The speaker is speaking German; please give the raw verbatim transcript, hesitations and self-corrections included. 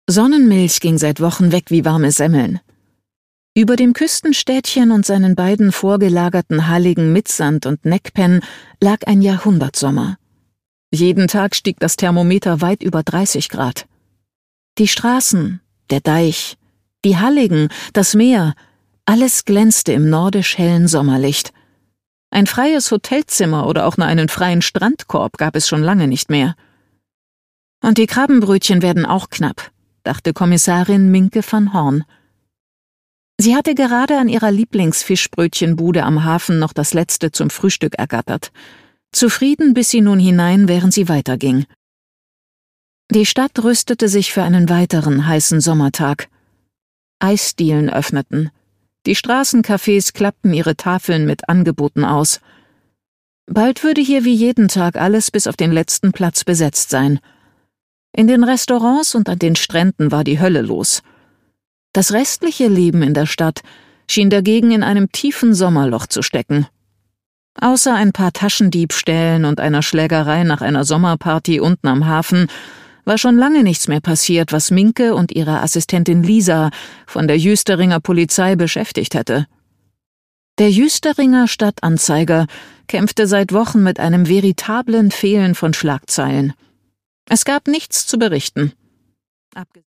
Sonnenmilch ging seit Wochen weg wie warme Semmeln. Über dem Küstenstädtchen und seinen beiden vorgelagerten Halligen Mitsand und Neckpen lag ein Jahrhundertsommer. Jeden Tag stieg das Thermometer weit über dreißig Grad. Die Straßen, der Deich, die Halligen, das Meer, alles glänzte im nordisch hellen Sommerlicht. Ein freies Hotelzimmer oder auch nur einen freien Strandkorb gab es schon lange nicht mehr. Und die Krabbenbrötchen werden auch knapp, dachte Kommissarin Minke van Horn. Sie hatte gerade an ihrer Lieblingsfischbrötchenbude am Hafen noch das letzte zum Frühstück ergattert. Zufrieden biss sie nun hinein, während sie weiterging. Die Stadt rüstete sich für einen weiteren heißen Sommertag. Eisdielen öffneten. Die Straßencafés klappten ihre Tafeln mit Angeboten aus. Bald würde hier wie jeden Tag alles bis auf den letzten Platz besetzt sein. In den Restaurants und an den Stränden war die Hölle los. Das restliche Leben in der Stadt schien dagegen in einem tiefen Sommerloch zu stecken. Außer ein paar Taschendiebstählen und einer Schlägerei nach einer Sommerparty unten am Hafen war schon lange nichts mehr passiert, was Minke und ihre Assistentin Lisa von der Jüsteringer Polizei beschäftigt hätte. Der Jüsteringer Stadtanzeiger kämpfte seit Wochen mit einem veritablen Fehlen von Schlagzeilen. Es gab nichts zu berichten.